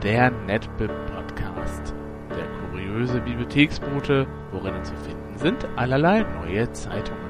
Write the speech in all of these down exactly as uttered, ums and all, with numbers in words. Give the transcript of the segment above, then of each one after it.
Der NetBib Podcast. Der kuriose Bibliotheksbote, worin zu finden sind allerlei neue Zeitungen.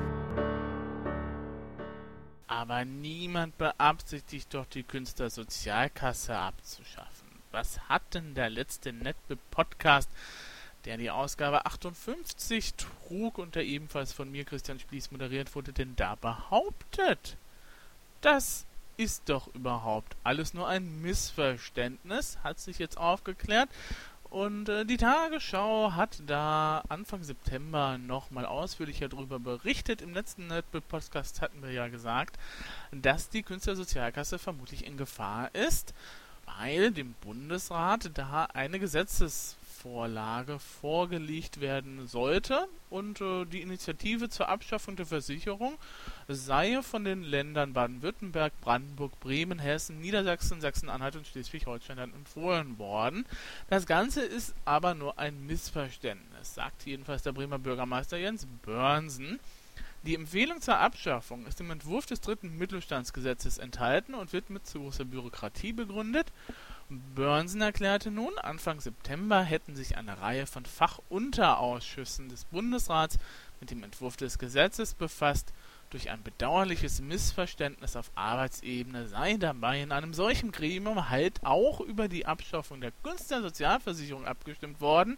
Aber niemand beabsichtigt doch, die Künstlersozialkasse abzuschaffen. Was hat denn der letzte NetBib Podcast, der die Ausgabe achtundfünfzig trug und der ebenfalls von mir, Christian Splies, moderiert wurde, denn da behauptet? Das ist doch überhaupt alles nur ein Missverständnis, hat sich jetzt aufgeklärt. Und äh, die Tagesschau hat da Anfang September nochmal ausführlicher darüber berichtet. Im letzten NetBib-Podcast hatten wir ja gesagt, dass die Künstlersozialkasse vermutlich in Gefahr ist, weil dem Bundesrat da eine Gesetzesvorlage vorgelegt werden sollte und äh, die Initiative zur Abschaffung der Versicherung sei von den Ländern Baden-Württemberg, Brandenburg, Bremen, Hessen, Niedersachsen, Sachsen-Anhalt und Schleswig-Holstein dann empfohlen worden. Das Ganze ist aber nur ein Missverständnis, sagt jedenfalls der Bremer Bürgermeister Jens Böhrnsen. Die Empfehlung zur Abschaffung ist im Entwurf des dritten Mittelstandsgesetzes enthalten und wird mit zu großer Bürokratie begründet. Böhrnsen erklärte nun, Anfang September hätten sich eine Reihe von Fachunterausschüssen des Bundesrats mit dem Entwurf des Gesetzes befasst. Durch ein bedauerliches Missverständnis auf Arbeitsebene sei dabei in einem solchen Gremium halt auch über die Abschaffung der Künstlersozialversicherung abgestimmt worden,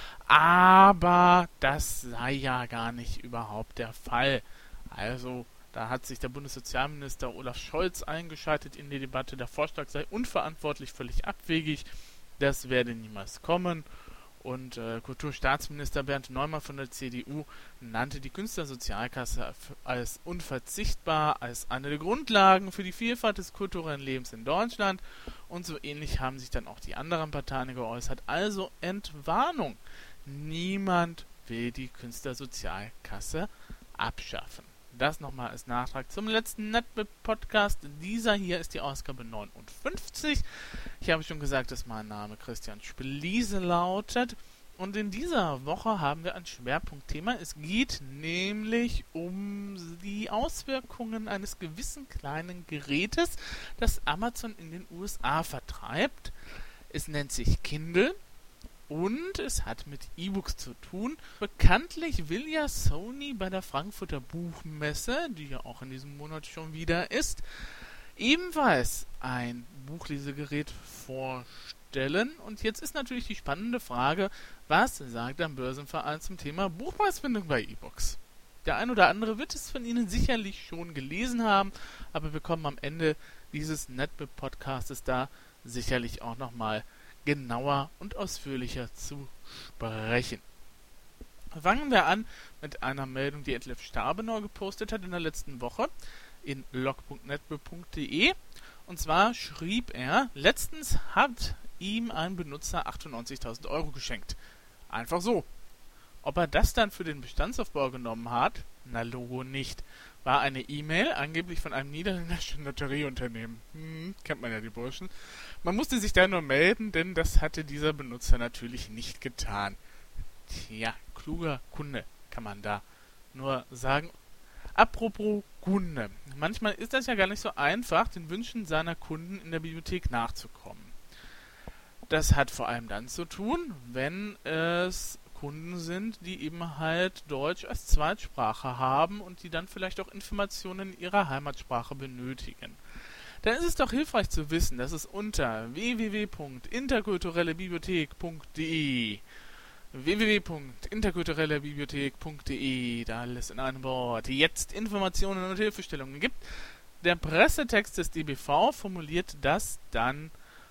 aber das sei ja gar nicht überhaupt der Fall. Also, da hat sich der Bundessozialminister Olaf Scholz eingeschaltet in die Debatte, der Vorschlag sei unverantwortlich, völlig abwegig, das werde niemals kommen. Und äh, Kulturstaatsminister Bernd Neumann von der C D U nannte die Künstlersozialkasse als unverzichtbar, als eine der Grundlagen für die Vielfalt des kulturellen Lebens in Deutschland. Und so ähnlich haben sich dann auch die anderen Parteien geäußert. Also Entwarnung. Niemand will die Künstlersozialkasse abschaffen. Das nochmal als Nachtrag zum letzten NetBib-Podcast. Dieser hier ist die Ausgabe neunundfünfzig. Ich habe schon gesagt, dass mein Name Christian Spliese lautet. Und in dieser Woche haben wir ein Schwerpunktthema. Es geht nämlich um die Auswirkungen eines gewissen kleinen Gerätes, das Amazon in den U S A vertreibt. Es nennt sich Kindle. Und es hat mit E-Books zu tun. Bekanntlich will ja Sony bei der Frankfurter Buchmesse, die ja auch in diesem Monat schon wieder ist, ebenfalls ein Buchlesegerät vorstellen. Und jetzt ist natürlich die spannende Frage, was sagt ein Börsenverein zum Thema Buchpreisfindung bei E-Books? Der ein oder andere wird es von Ihnen sicherlich schon gelesen haben, aber wir kommen am Ende dieses NetBib-Podcastes da sicherlich auch nochmal genauer und ausführlicher zu sprechen. Fangen wir an mit einer Meldung, die Detlef Stabenau gepostet hat in der letzten Woche in log punkt netbib punkt de. Und zwar schrieb er, letztens hat ihm ein Benutzer achtundneunzigtausend Euro geschenkt. Einfach so. Ob er das dann für den Bestandsaufbau genommen hat? Na logo nicht. War eine E-Mail, angeblich von einem niederländischen Lotterieunternehmen. Hm, kennt man ja die Burschen. Man musste sich da nur melden, denn das hatte dieser Benutzer natürlich nicht getan. Tja, kluger Kunde, kann man da nur sagen. Apropos Kunde. Manchmal ist das ja gar nicht so einfach, den Wünschen seiner Kunden in der Bibliothek nachzukommen. Das hat vor allem dann zu tun, wenn es Kunden sind, die eben halt Deutsch als Zweitsprache haben und die dann vielleicht auch Informationen in ihrer Heimatsprache benötigen. Dann ist es doch hilfreich zu wissen, dass es unter w w w punkt interkulturelle bibliothek punkt de w w w punkt interkulturelle bibliothek punkt de, da alles in einem Wort, jetzt Informationen und Hilfestellungen gibt. Der Pressetext des D B V formuliert das dann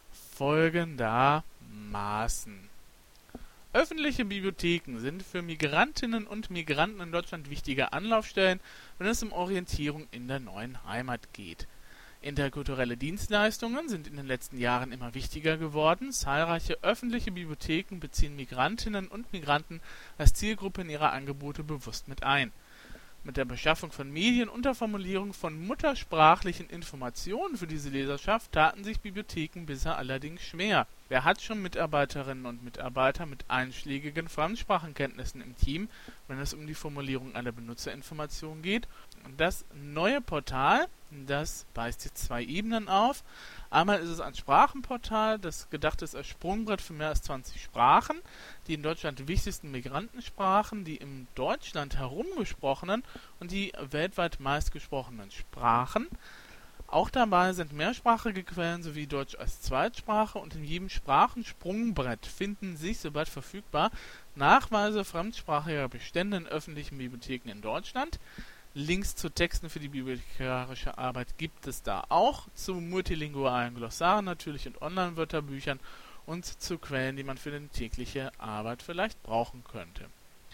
folgendermaßen. Öffentliche Bibliotheken sind für Migrantinnen und Migranten in Deutschland wichtige Anlaufstellen, wenn es um Orientierung in der neuen Heimat geht. Interkulturelle Dienstleistungen sind in den letzten Jahren immer wichtiger geworden. Zahlreiche öffentliche Bibliotheken beziehen Migrantinnen und Migranten als Zielgruppe in ihre Angebote bewusst mit ein. Mit der Beschaffung von Medien unter Formulierung von muttersprachlichen Informationen für diese Leserschaft taten sich Bibliotheken bisher allerdings schwer. Wer hat schon Mitarbeiterinnen und Mitarbeiter mit einschlägigen Fremdsprachenkenntnissen im Team, wenn es um die Formulierung einer Benutzerinformation geht? Das neue Portal Das weist jetzt zwei Ebenen auf. Einmal ist es ein Sprachenportal, das gedacht ist als Sprungbrett für mehr als zwanzig Sprachen, die in Deutschland wichtigsten Migrantensprachen, die im Deutschland herumgesprochenen und die weltweit meistgesprochenen Sprachen. Auch dabei sind mehrsprachige Quellen sowie Deutsch als Zweitsprache, und in jedem Sprachensprungbrett finden sich, soweit verfügbar, Nachweise fremdsprachiger Bestände in öffentlichen Bibliotheken in Deutschland. Links zu Texten für die bibliothekarische Arbeit gibt es da auch, zu multilingualen Glossaren natürlich und Online-Wörterbüchern und zu Quellen, die man für die tägliche Arbeit vielleicht brauchen könnte.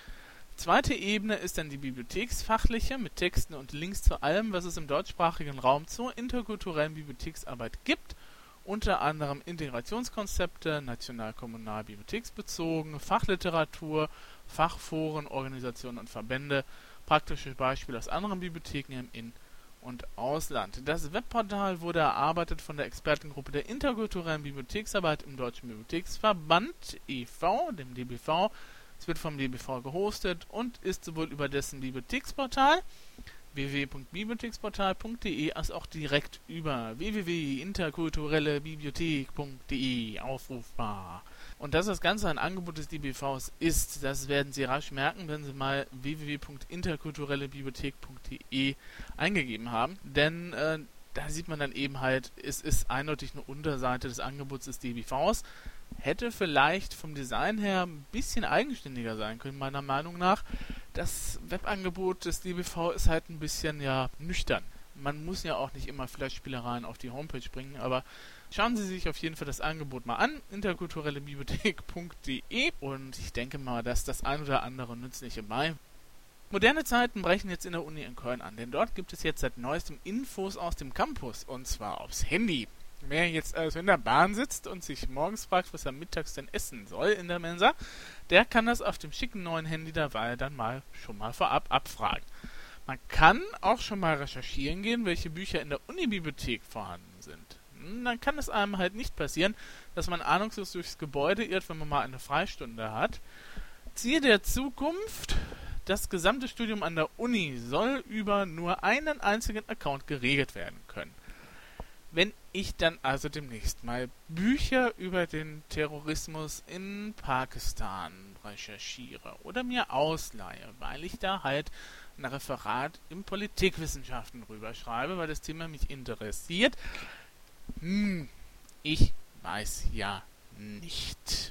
Zweite Ebene ist dann die bibliotheksfachliche mit Texten und Links zu allem, was es im deutschsprachigen Raum zur interkulturellen Bibliotheksarbeit gibt, unter anderem Integrationskonzepte, national-kommunal bibliotheksbezogen, Fachliteratur, Fachforen, Organisationen und Verbände, praktische Beispiele aus anderen Bibliotheken im In- und Ausland. Das Webportal wurde erarbeitet von der Expertengruppe der interkulturellen Bibliotheksarbeit im Deutschen Bibliotheksverband e V, dem D B V. Es wird vom D B V gehostet und ist sowohl über dessen Bibliotheksportal w w w punkt bibliotheksportal punkt d e als auch direkt über w w w punkt interkulturelle bibliothek punkt d e aufrufbar. Und dass das Ganze ein Angebot des D B Vs ist, das werden Sie rasch merken, wenn Sie mal w w w punkt interkulturelle bibliothek punkt d e eingegeben haben. Denn äh, da sieht man dann eben halt, es ist eindeutig eine Unterseite des Angebots des D B Vs. Hätte vielleicht vom Design her ein bisschen eigenständiger sein können, meiner Meinung nach. Das Webangebot des D B V ist halt ein bisschen, ja, nüchtern. Man muss ja auch nicht immer Flash-Spielereien auf die Homepage bringen, aber schauen Sie sich auf jeden Fall das Angebot mal an, interkulturelle bibliothek punkt d e, und ich denke mal, dass das ein oder andere Nützliche bei. Moderne Zeiten brechen jetzt in der Uni in Köln an, denn dort gibt es jetzt seit neuestem Infos aus dem Campus, und zwar aufs Handy. Wer jetzt also in der Bahn sitzt und sich morgens fragt, was er mittags denn essen soll in der Mensa, der kann das auf dem schicken neuen Handy dabei dann mal schon mal vorab abfragen. Man kann auch schon mal recherchieren gehen, welche Bücher in der Unibibliothek vorhanden sind. Dann kann es einem halt nicht passieren, dass man ahnungslos durchs Gebäude irrt, wenn man mal eine Freistunde hat. Ziel der Zukunft: Das gesamte Studium an der Uni soll über nur einen einzigen Account geregelt werden können. Wenn ich dann also demnächst mal Bücher über den Terrorismus in Pakistan recherchiere oder mir ausleihe, weil ich da halt ein Referat in Politikwissenschaften rüberschreibe, weil das Thema mich interessiert, hm, ich weiß ja nicht.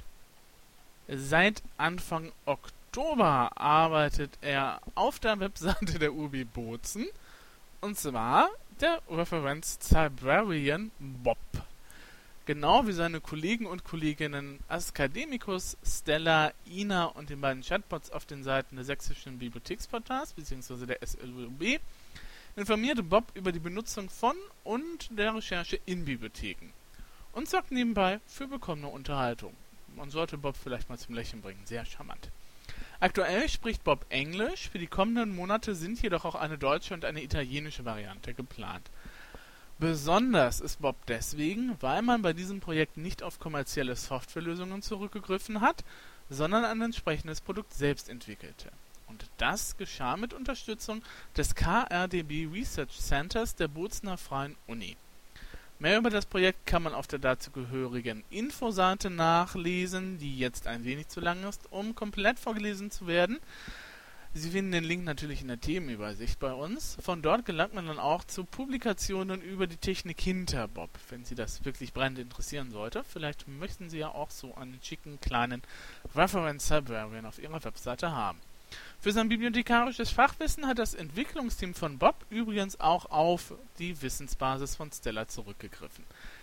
Seit Anfang Oktober arbeitet er auf der Webseite der U B Bozen, und zwar der Reference Librarian Bob. Genau wie seine Kollegen und Kolleginnen Askademikus, Stella, Ina und den beiden Chatbots auf den Seiten des Sächsischen Bibliotheksportals bzw. der S L U B informierte Bob über die Benutzung von und der Recherche in Bibliotheken und sorgt nebenbei für bekommene Unterhaltung. Man sollte Bob vielleicht mal zum Lächeln bringen, sehr charmant. Aktuell spricht Bob Englisch, für die kommenden Monate sind jedoch auch eine deutsche und eine italienische Variante geplant. Besonders ist Bob deswegen, weil man bei diesem Projekt nicht auf kommerzielle Softwarelösungen zurückgegriffen hat, sondern ein entsprechendes Produkt selbst entwickelte. Und das geschah mit Unterstützung des K R D B Research Centers der Bozener Freien Uni. Mehr über das Projekt kann man auf der dazugehörigen Infoseite nachlesen, die jetzt ein wenig zu lang ist, um komplett vorgelesen zu werden. Sie finden den Link natürlich in der Themenübersicht bei uns. Von dort gelangt man dann auch zu Publikationen über die Technik hinter Bob, wenn Sie das wirklich brennend interessieren sollte. Vielleicht möchten Sie ja auch so einen schicken kleinen Reference Librarian auf Ihrer Webseite haben. Für sein bibliothekarisches Fachwissen hat das Entwicklungsteam von Bob übrigens auch auf die Wissensbasis von Stella zurückgegriffen.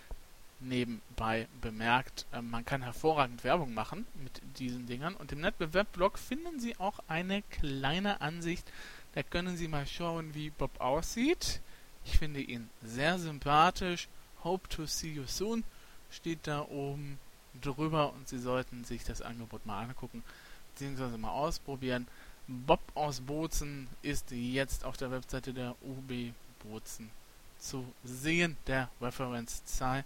Nebenbei bemerkt, äh, man kann hervorragend Werbung machen mit diesen Dingern, und im NetBeWeb-Blog finden Sie auch eine kleine Ansicht. Da können Sie mal schauen, wie Bob aussieht. Ich finde ihn sehr sympathisch. Hope to see you soon steht da oben drüber, und Sie sollten sich das Angebot mal angucken bzw. mal ausprobieren. Bob aus Bozen ist jetzt auf der Webseite der U B Bozen zu sehen, der Reference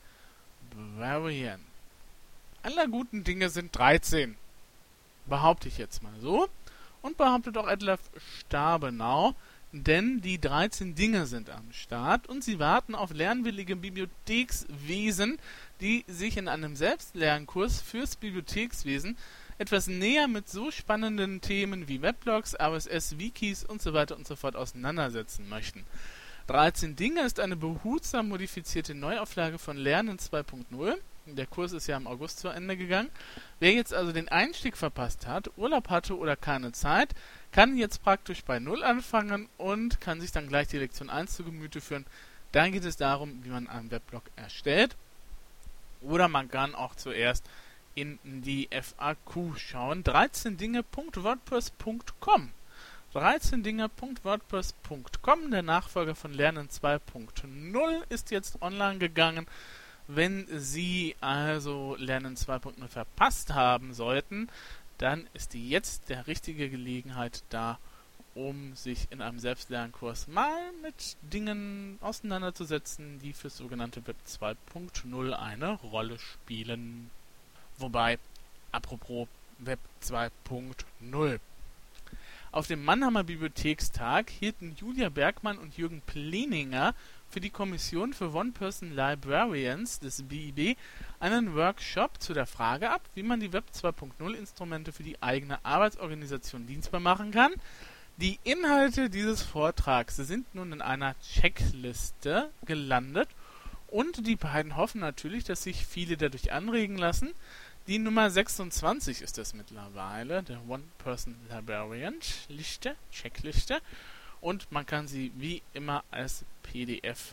Librarian. Aller guten Dinge sind dreizehn. Behaupte ich jetzt mal so. Und behauptet auch Etlef Stabenau, denn die dreizehn Dinge sind am Start und sie warten auf lernwillige Bibliothekswesen, die sich in einem Selbstlernkurs fürs Bibliothekswesen etwas näher mit so spannenden Themen wie Weblogs, R S S, Wikis und so weiter und so fort auseinandersetzen möchten. dreizehn Dinge ist eine behutsam modifizierte Neuauflage von Lernen zwei Punkt null. Der Kurs ist ja im August zu Ende gegangen. Wer jetzt also den Einstieg verpasst hat, Urlaub hatte oder keine Zeit, kann jetzt praktisch bei Null anfangen und kann sich dann gleich die Lektion eins zu Gemüte führen. Da geht es darum, wie man einen Weblog erstellt. Oder man kann auch zuerst in die F A Q schauen. dreizehn dinge punkt wordpress punkt com dreizehn dinge punkt wordpress punkt com, der Nachfolger von Lernen zwei Punkt null, ist jetzt online gegangen. Wenn Sie also Lernen zwei Punkt null verpasst haben sollten, dann ist jetzt der richtige Gelegenheit da, um sich in einem Selbstlernkurs mal mit Dingen auseinanderzusetzen, die fürs sogenannte Web zwei Punkt null eine Rolle spielen. Wobei, apropos Web zwei Punkt null. Auf dem Mannheimer Bibliothekstag hielten Julia Bergmann und Jürgen Pleninger für die Kommission für One-Person Librarians des B I B einen Workshop zu der Frage ab, wie man die Web zwei Punkt null Instrumente für die eigene Arbeitsorganisation dienstbar machen kann. Die Inhalte dieses Vortrags sind nun in einer Checkliste gelandet und die beiden hoffen natürlich, dass sich viele dadurch anregen lassen. Die Nummer sechsundzwanzig ist es mittlerweile, der One-Person-Librarian-Liste, Checkliste. Und man kann sie wie immer als P D F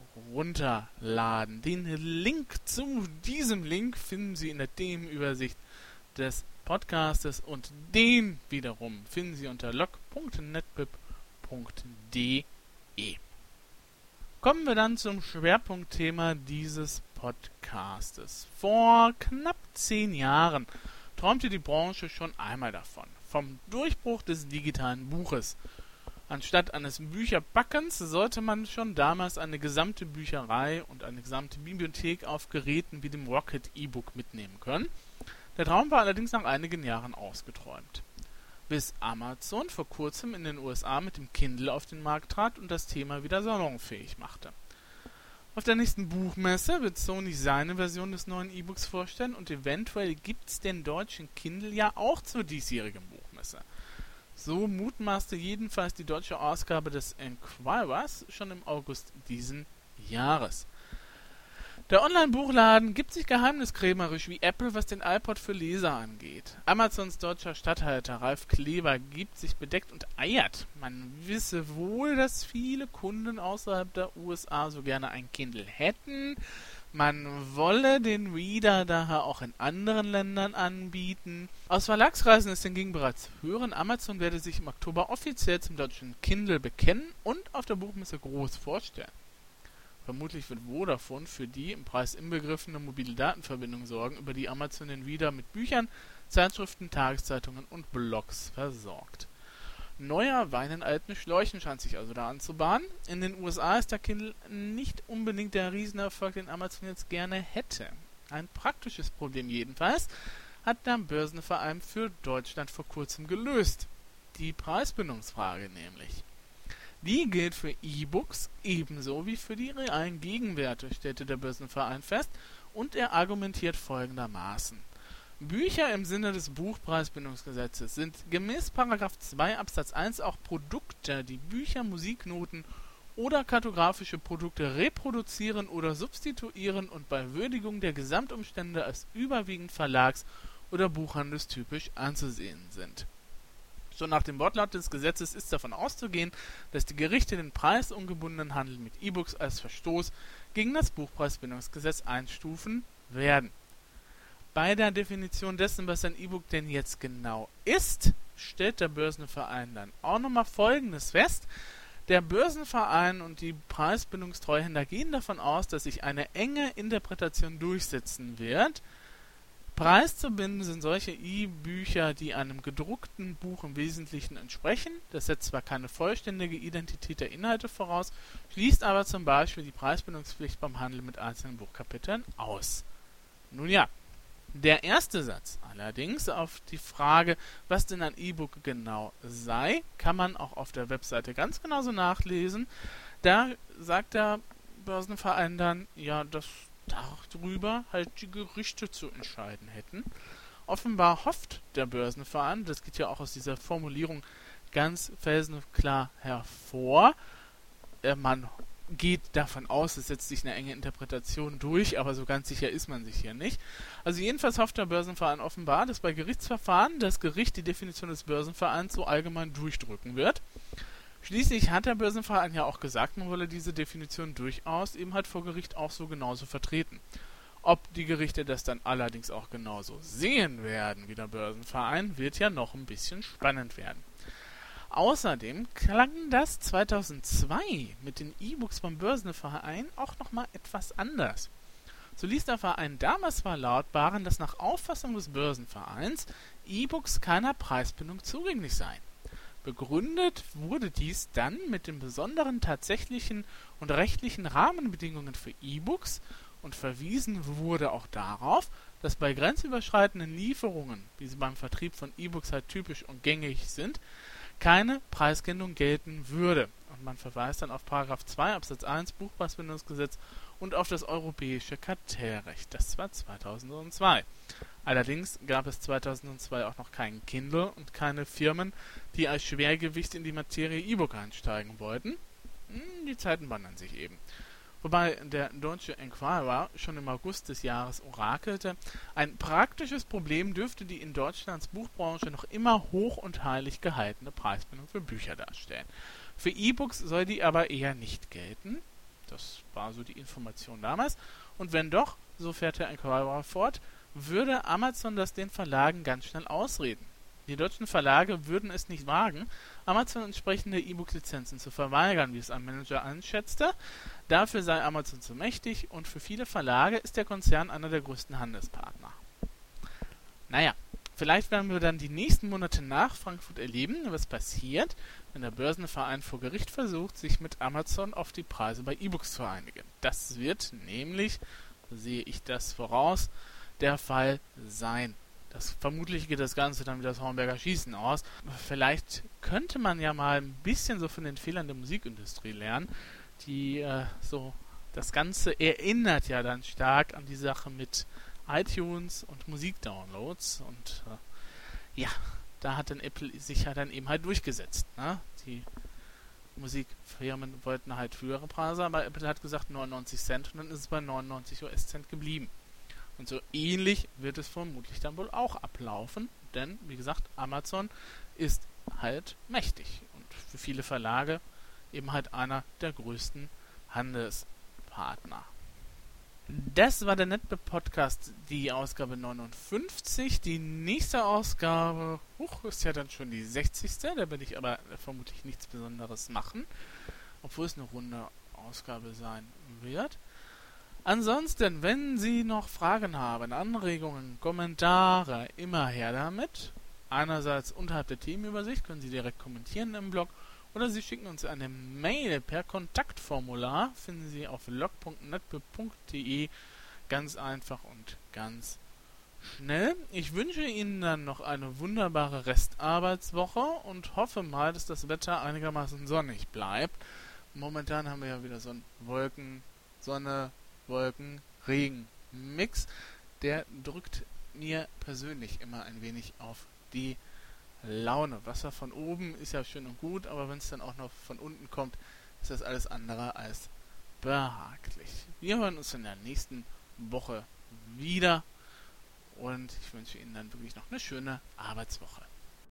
herunterladen. Den Link zu diesem Link finden Sie in der Themenübersicht des Podcastes und den wiederum finden Sie unter log punkt netbib punkt de. Kommen wir dann zum Schwerpunktthema dieses Podcastes. Vor knapp zehn Jahren träumte die Branche schon einmal davon, vom Durchbruch des digitalen Buches. Anstatt eines Bücherbackens sollte man schon damals eine gesamte Bücherei und eine gesamte Bibliothek auf Geräten wie dem Rocket E-Book mitnehmen können. Der Traum war allerdings nach einigen Jahren ausgeträumt. Bis Amazon vor kurzem in den U S A mit dem Kindle auf den Markt trat und das Thema wieder salonfähig machte. Auf der nächsten Buchmesse wird Sony seine Version des neuen E-Books vorstellen und eventuell gibt's den deutschen Kindle ja auch zur diesjährigen Buchmesse. So mutmaßte jedenfalls die deutsche Ausgabe des Enquirers schon im August diesen Jahres. Der Online-Buchladen gibt sich geheimniskrämerisch wie Apple, was den iPod für Leser angeht. Amazons deutscher Statthalter Ralf Kleber gibt sich bedeckt und eiert. Man wisse wohl, dass viele Kunden außerhalb der U S A so gerne ein Kindle hätten. Man wolle den Reader daher auch in anderen Ländern anbieten. Aus Verlagskreisen ist hingegen bereits zu hören, Amazon werde sich im Oktober offiziell zum deutschen Kindle bekennen und auf der Buchmesse groß vorstellen. Vermutlich wird Vodafone für die im Preis inbegriffene mobile Datenverbindung sorgen, über die Amazon den Reader mit Büchern, Zeitschriften, Tageszeitungen und Blogs versorgt. Neuer Wein in alten Schläuchen scheint sich also da anzubahnen. In den U S A ist der Kindle nicht unbedingt der Riesenerfolg, den Amazon jetzt gerne hätte. Ein praktisches Problem jedenfalls hat der Börsenverein für Deutschland vor kurzem gelöst. Die Preisbindungsfrage nämlich. Die gilt für E-Books ebenso wie für die realen Gegenwerte, stellte der Börsenverein fest, und er argumentiert folgendermaßen. Bücher im Sinne des Buchpreisbindungsgesetzes sind gemäß Paragraph zwei Absatz eins auch Produkte, die Bücher, Musiknoten oder kartografische Produkte reproduzieren oder substituieren und bei Würdigung der Gesamtumstände als überwiegend verlags- oder buchhandelstypisch anzusehen sind. Schon nach dem Wortlaut des Gesetzes ist davon auszugehen, dass die Gerichte den preisungebundenen Handel mit E-Books als Verstoß gegen das Buchpreisbindungsgesetz einstufen werden. Bei der Definition dessen, was ein E-Book denn jetzt genau ist, stellt der Börsenverein dann auch nochmal Folgendes fest. Der Börsenverein und die Preisbindungstreuhänder gehen davon aus, dass sich eine enge Interpretation durchsetzen wird. Preiszubinden sind solche E-Bücher, die einem gedruckten Buch im Wesentlichen entsprechen. Das setzt zwar keine vollständige Identität der Inhalte voraus, schließt aber zum Beispiel die Preisbindungspflicht beim Handel mit einzelnen Buchkapiteln aus. Nun ja, Der erste Satz allerdings auf die Frage, was denn ein E-Book genau sei, kann man auch auf der Webseite ganz genauso nachlesen. Da sagt der Börsenverein dann, ja, dass darüber halt die Gerichte zu entscheiden hätten. Offenbar hofft der Börsenverein, das geht ja auch aus dieser Formulierung ganz felsenklar hervor, äh, man geht davon aus, es setzt sich eine enge Interpretation durch, aber so ganz sicher ist man sich hier nicht. Also jedenfalls hofft der Börsenverein offenbar, dass bei Gerichtsverfahren das Gericht die Definition des Börsenvereins so allgemein durchdrücken wird. Schließlich hat der Börsenverein ja auch gesagt, man wolle diese Definition durchaus eben halt vor Gericht auch so genauso vertreten. Ob die Gerichte das dann allerdings auch genauso sehen werden wie der Börsenverein, wird ja noch ein bisschen spannend werden. Außerdem klang das zweitausendzwei mit den E-Books beim Börsenverein auch nochmal etwas anders. So ließ der Verein damals verlautbaren, dass nach Auffassung des Börsenvereins E-Books keiner Preisbindung zugänglich seien. Begründet wurde dies dann mit den besonderen tatsächlichen und rechtlichen Rahmenbedingungen für E-Books und verwiesen wurde auch darauf, dass bei grenzüberschreitenden Lieferungen, wie sie beim Vertrieb von E-Books halt typisch und gängig sind, keine Preisbindung gelten würde. Und man verweist dann auf Paragraph zwei Absatz eins Buchpreisbindungsgesetz und auf das europäische Kartellrecht. Das war zweitausendzwei. Allerdings gab es zweitausendzwei auch noch keinen Kindle und keine Firmen, die als Schwergewicht in die Materie E-Book einsteigen wollten. Die Zeiten wandern sich eben. Wobei der deutsche Enquirer schon im August des Jahres orakelte, ein praktisches Problem dürfte die in Deutschlands Buchbranche noch immer hoch und heilig gehaltene Preisbindung für Bücher darstellen. Für E-Books soll die aber eher nicht gelten. Das war so die Information damals. Und wenn doch, so fährt der Enquirer fort, würde Amazon das den Verlagen ganz schnell ausreden. Die deutschen Verlage würden es nicht wagen, Amazon entsprechende E-Book-Lizenzen zu verweigern, wie es ein Manager einschätzte. Dafür sei Amazon zu mächtig und für viele Verlage ist der Konzern einer der größten Handelspartner. Naja, vielleicht werden wir dann die nächsten Monate nach Frankfurt erleben, was passiert, wenn der Börsenverein vor Gericht versucht, sich mit Amazon auf die Preise bei E-Books zu einigen. Das wird nämlich, so sehe ich das voraus, der Fall sein. Das, vermutlich geht das Ganze dann wie das Hornberger Schießen aus. Vielleicht könnte man ja mal ein bisschen so von den Fehlern der Musikindustrie lernen, die äh, so, das Ganze erinnert ja dann stark an die Sache mit iTunes und Musikdownloads und äh, ja, da hat dann Apple sich ja dann eben halt durchgesetzt. Ne? Die Musikfirmen wollten halt höhere Preise, aber Apple hat gesagt neunundneunzig Cent und dann ist es bei neunundneunzig US-Cent geblieben. Und so ähnlich wird es vermutlich dann wohl auch ablaufen, denn, wie gesagt, Amazon ist halt mächtig und für viele Verlage eben halt einer der größten Handelspartner. Das war der NetBib-Podcast, die Ausgabe neunundfünfzig. Die nächste Ausgabe, huch, ist ja dann schon die sechzigste. Da werde ich aber vermutlich nichts Besonderes machen, obwohl es eine runde Ausgabe sein wird. Ansonsten, wenn Sie noch Fragen haben, Anregungen, Kommentare, immer her damit. Einerseits unterhalb der Themenübersicht können Sie direkt kommentieren im Blog oder Sie schicken uns eine Mail per Kontaktformular, finden Sie auf log punkt netbib punkt de, ganz einfach und ganz schnell. Ich wünsche Ihnen dann noch eine wunderbare Restarbeitswoche und hoffe mal, dass das Wetter einigermaßen sonnig bleibt. Momentan haben wir ja wieder so einen Wolken, Sonne, Wolken, Regen Mix, der drückt mir persönlich immer ein wenig auf die Laune. Wasser von oben ist ja schön und gut, aber wenn es dann auch noch von unten kommt, ist das alles andere als behaglich. Wir hören uns in der nächsten Woche wieder und ich wünsche Ihnen dann wirklich noch eine schöne Arbeitswoche.